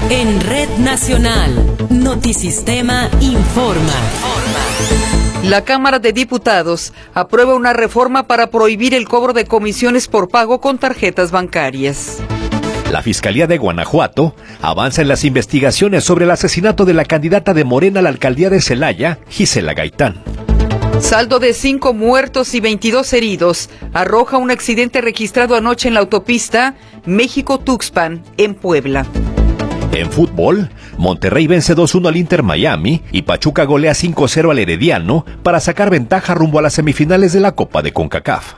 En Red Nacional, Notisistema informa. La Cámara de Diputados aprueba una reforma para prohibir el cobro de comisiones por pago con tarjetas bancarias. La Fiscalía de Guanajuato avanza en las investigaciones sobre el asesinato de la candidata de Morena a la alcaldía de Celaya, Gisela Gaitán. Saldo de 5 muertos y 22 heridos arroja un accidente registrado anoche en la autopista México-Tuxpan, en Puebla. En fútbol, Monterrey vence 2-1 al Inter Miami y Pachuca golea 5-0 al Herediano para sacar ventaja rumbo a las semifinales de la Copa de CONCACAF.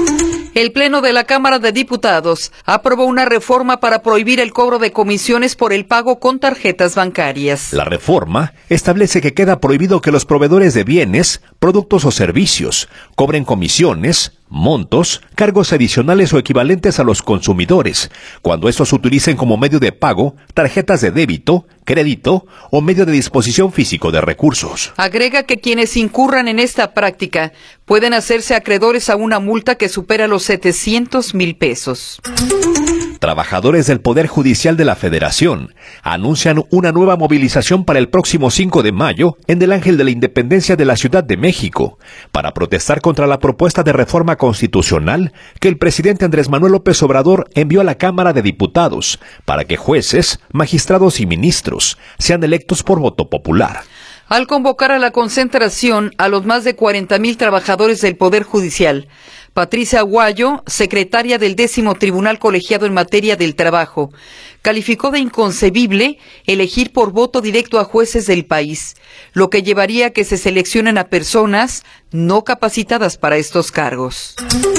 El Pleno de la Cámara de Diputados aprobó una reforma para prohibir el cobro de comisiones por el pago con tarjetas bancarias. La reforma establece que queda prohibido que los proveedores de bienes, productos o servicios cobren comisiones, montos, cargos adicionales o equivalentes a los consumidores, cuando estos utilicen como medio de pago tarjetas de débito, crédito o medio de disposición físico de recursos. Agrega que quienes incurran en esta práctica pueden hacerse acreedores a una multa que supera los 700,000 pesos. Trabajadores del Poder Judicial de la Federación anuncian una nueva movilización para el próximo 5 de mayo en el Ángel de la Independencia de la Ciudad de México, para protestar contra la propuesta de reforma constitucional que el presidente Andrés Manuel López Obrador envió a la Cámara de Diputados para que jueces, magistrados y ministros sean electos por voto popular. Al convocar a la concentración a los más de 40,000 trabajadores del Poder Judicial, Patricia Aguayo, secretaria del 10º Tribunal Colegiado en materia del trabajo, calificó de inconcebible elegir por voto directo a jueces del país, lo que llevaría a que se seleccionen a personas no capacitadas para estos cargos.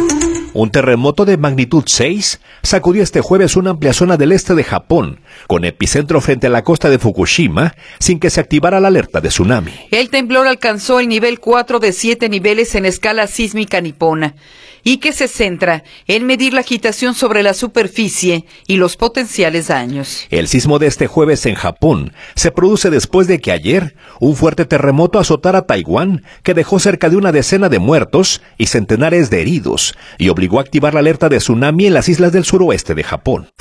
Un terremoto de magnitud 6 sacudió este jueves una amplia zona del este de Japón, con epicentro frente a la costa de Fukushima, sin que se activara la alerta de tsunami. El temblor alcanzó el nivel 4 de 7 niveles en escala sísmica nipona, y que se centra en medir la agitación sobre la superficie y los potenciales daños. El sismo de este jueves en Japón se produce después de que ayer un fuerte terremoto azotara Taiwán, que dejó cerca de una decena de muertos y centenares de heridos, y obligó a activar la alerta de tsunami en las islas del suroeste de Japón.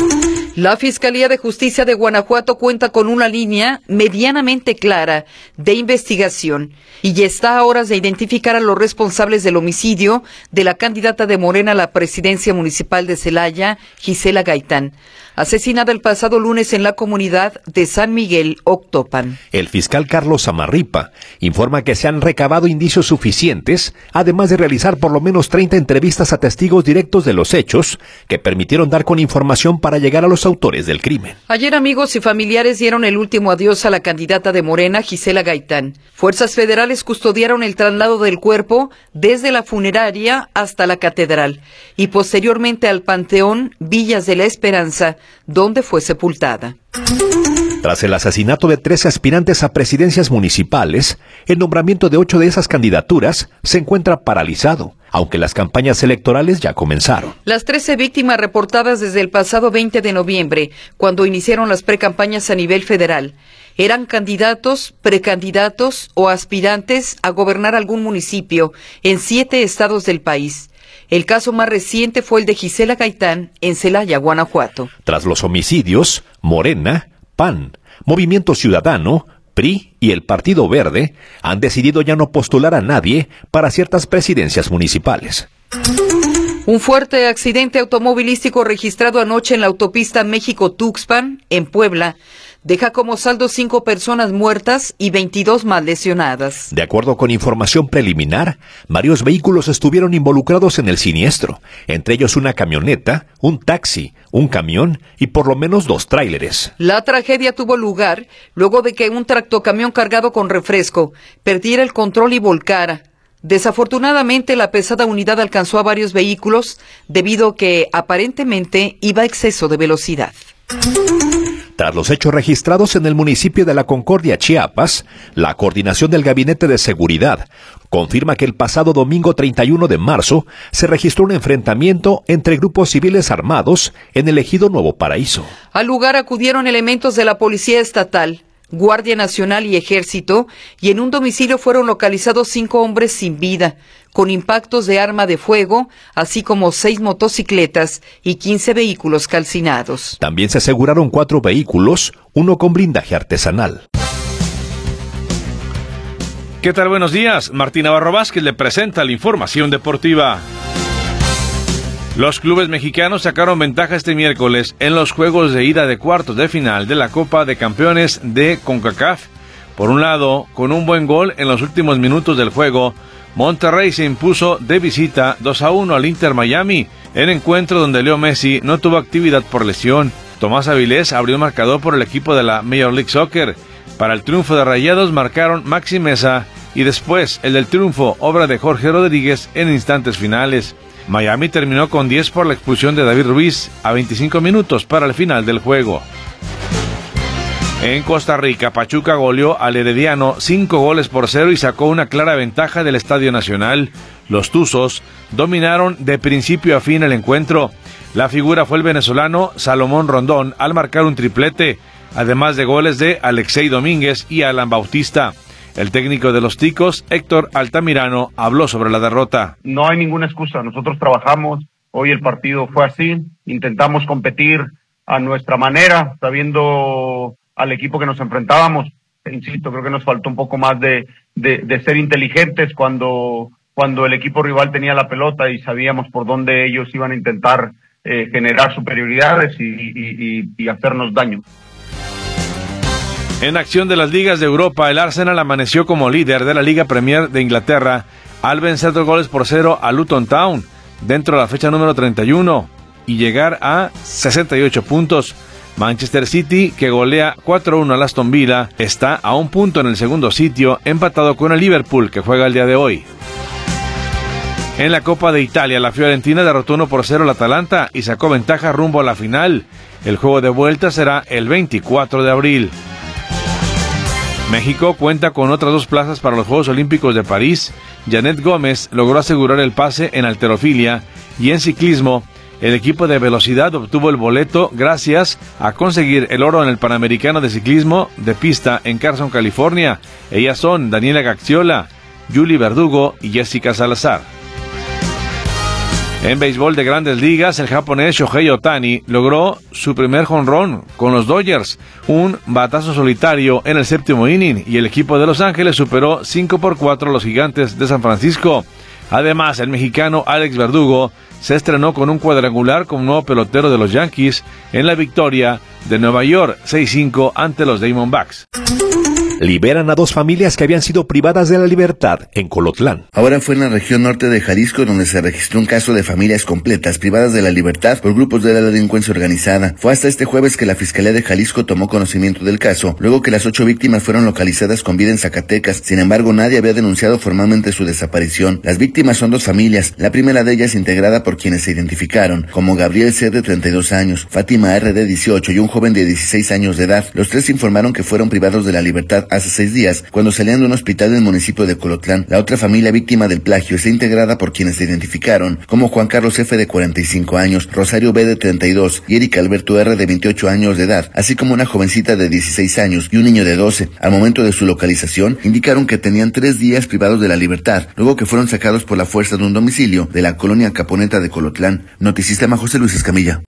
La Fiscalía de Justicia de Guanajuato cuenta con una línea medianamente clara de investigación y ya está a horas de identificar a los responsables del homicidio de la candidata de Morena a la presidencia municipal de Celaya, Gisela Gaitán, asesinada el pasado lunes en la comunidad de San Miguel, Octopan. El fiscal Carlos Samarripa informa que se han recabado indicios suficientes, además de realizar por lo menos 30 entrevistas a testigos directos de los hechos, que permitieron dar con información para llegar a los autores del crimen. Ayer amigos y familiares dieron el último adiós a la candidata de Morena, Gisela Gaitán. Fuerzas federales custodiaron el traslado del cuerpo desde la funeraria hasta la catedral y posteriormente al Panteón Villas de la Esperanza, donde fue sepultada. Tras el asesinato de 13 aspirantes a presidencias municipales, el nombramiento de 8 de esas candidaturas se encuentra paralizado, aunque las campañas electorales ya comenzaron. Las 13 víctimas reportadas desde el pasado 20 de noviembre, cuando iniciaron las precampañas a nivel federal, eran candidatos, precandidatos o aspirantes a gobernar algún municipio en 7 estados del país. El caso más reciente fue el de Gisela Gaitán en Celaya, Guanajuato. Tras los homicidios, Morena, PAN, Movimiento Ciudadano, PRI y el Partido Verde han decidido ya no postular a nadie para ciertas presidencias municipales. Un fuerte accidente automovilístico registrado anoche en la autopista México-Tuxpan, en Puebla, deja como saldo 5 personas muertas y 22 más lesionadas. De acuerdo con información preliminar, varios vehículos estuvieron involucrados en el siniestro, entre ellos una camioneta, un taxi, un camión y por lo menos 2 tráileres. La tragedia tuvo lugar luego de que un tractocamión cargado con refresco perdiera el control y volcara. Desafortunadamente, la pesada unidad alcanzó a varios vehículos debido a que aparentemente iba a exceso de velocidad. Tras los hechos registrados en el municipio de La Concordia, Chiapas, la Coordinación del Gabinete de Seguridad confirma que el pasado domingo 31 de marzo se registró un enfrentamiento entre grupos civiles armados en el ejido Nuevo Paraíso. Al lugar acudieron elementos de la Policía Estatal, Guardia Nacional y Ejército, y en un domicilio fueron localizados 5 hombres sin vida, con impactos de arma de fuego, así como 6 motocicletas y 15 vehículos calcinados. También se aseguraron 4 vehículos, uno con blindaje artesanal. ¿Qué tal? Buenos días. Martín Navarro Vázquez le presenta la información deportiva. Los clubes mexicanos sacaron ventaja este miércoles en los juegos de ida de cuartos de final de la Copa de Campeones de CONCACAF. Por un lado, con un buen gol en los últimos minutos del juego, Monterrey se impuso de visita 2-1 al Inter Miami, en encuentro donde Leo Messi no tuvo actividad por lesión. Tomás Avilés abrió el marcador por el equipo de la Major League Soccer. Para el triunfo de Rayados marcaron Maxi Meza y después el del triunfo, obra de Jorge Rodríguez en instantes finales. Miami terminó con 10 por la expulsión de David Ruiz a 25 minutos para el final del juego. En Costa Rica, Pachuca goleó al Herediano 5-0 y sacó una clara ventaja del Estadio Nacional. Los Tuzos dominaron de principio a fin el encuentro. La figura fue el venezolano Salomón Rondón al marcar un triplete, además de goles de Alexei Domínguez y Alan Bautista. El técnico de los Ticos, Héctor Altamirano, habló sobre la derrota. No hay ninguna excusa, nosotros trabajamos, hoy el partido fue así, intentamos competir a nuestra manera, sabiendo al equipo que nos enfrentábamos. Insisto, creo que nos faltó un poco más de ser inteligentes cuando el equipo rival tenía la pelota y sabíamos por dónde ellos iban a intentar generar superioridades y hacernos daño. En acción de las ligas de Europa, el Arsenal amaneció como líder de la Liga Premier de Inglaterra al vencer 2-0 a Luton Town dentro de la fecha número 31 y llegar a 68 puntos. Manchester City, que golea 4-1 al Aston Villa, está a un punto en el segundo sitio, empatado con el Liverpool, que juega el día de hoy. En la Copa de Italia, la Fiorentina derrotó 1-0 al Atalanta y sacó ventaja rumbo a la final. El juego de vuelta será el 24 de abril. México cuenta con otras 2 plazas para los Juegos Olímpicos de París. Janet Gómez logró asegurar el pase en halterofilia y en ciclismo. El equipo de velocidad obtuvo el boleto gracias a conseguir el oro en el Panamericano de Ciclismo de Pista en Carson, California. Ellas son Daniela Gaxiola, Julie Verdugo y Jessica Salazar. En béisbol de Grandes Ligas, el japonés Shohei Ohtani logró su primer jonrón con los Dodgers, un batazo solitario en el 7º inning, y el equipo de Los Ángeles superó 5-4 a los Gigantes de San Francisco. Además, el mexicano Alex Verdugo se estrenó con un cuadrangular como nuevo pelotero de los Yankees en la victoria de Nueva York 6-5 ante los Diamondbacks. Liberan a 2 familias que habían sido privadas de la libertad en Colotlán. Ahora fue en la región norte de Jalisco donde se registró un caso de familias completas privadas de la libertad por grupos de la delincuencia organizada. Fue hasta este jueves que la Fiscalía de Jalisco tomó conocimiento del caso, luego que las 8 víctimas fueron localizadas con vida en Zacatecas. Sin embargo, nadie había denunciado formalmente su desaparición. Las víctimas son 2 familias, la primera de ellas integrada por quienes se identificaron como Gabriel C. de 32 años, Fátima R. de 18 y un joven de 16 años de edad. Los 3 informaron que fueron privados de la libertad hace 6 días, cuando salían de un hospital del municipio de Colotlán. La otra familia víctima del plagio está integrada por quienes se identificaron como Juan Carlos F. de 45 años, Rosario B. de 32 y Erika Alberto R. de 28 años de edad, así como una jovencita de 16 años y un niño de 12. Al momento de su localización, indicaron que tenían 3 días privados de la libertad, luego que fueron sacados por la fuerza de un domicilio de la colonia Caponeta de Colotlán. Notisistema José Luis Escamilla.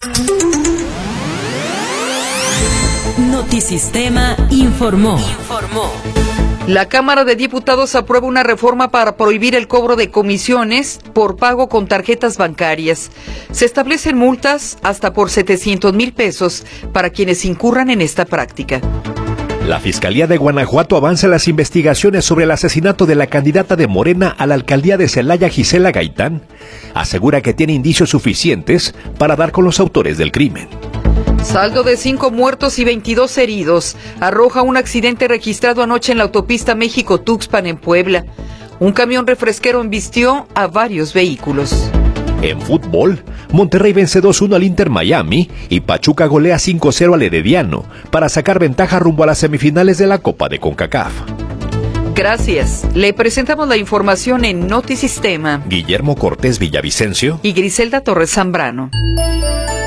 Notisistema informó. La Cámara de Diputados aprueba una reforma para prohibir el cobro de comisiones por pago con tarjetas bancarias. Se establecen multas hasta por 700,000 pesos para quienes incurran en esta práctica. La Fiscalía de Guanajuato avanza las investigaciones sobre el asesinato de la candidata de Morena a la alcaldía de Celaya, Gisela Gaitán. Asegura que tiene indicios suficientes para dar con los autores del crimen. Saldo de 5 muertos y 22 heridos arroja un accidente registrado anoche en la autopista México-Tuxpan en Puebla. Un camión refresquero embistió a varios vehículos. En fútbol, Monterrey vence 2-1 al Inter Miami y Pachuca golea 5-0 al Herediano para sacar ventaja rumbo a las semifinales de la Copa de CONCACAF. Gracias. Le presentamos la información en Notisistema. Guillermo Cortés Villavicencio y Griselda Torres Zambrano.